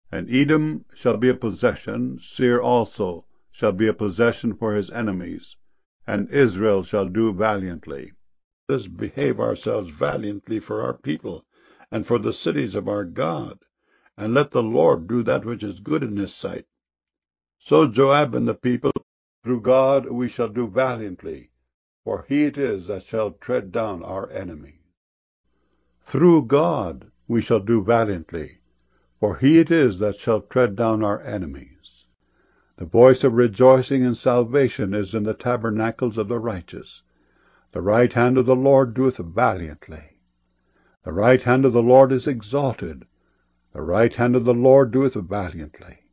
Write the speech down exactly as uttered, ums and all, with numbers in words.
And Edom shall be a possession, Seir also shall be a possession for his enemies, and Israel shall do valiantly. Let us behave ourselves valiantly for our people, and for the cities of our God, and let the Lord do that which is good in his sight. So Joab and the people, through God we shall do valiantly, for he it is that shall tread down our enemies. Through God we shall do valiantly, for he it is that shall tread down our enemies. The voice of rejoicing and salvation is in the tabernacles of the righteous. The right hand of the Lord doeth valiantly. The right hand of the Lord is exalted. The right hand of the Lord doeth valiantly.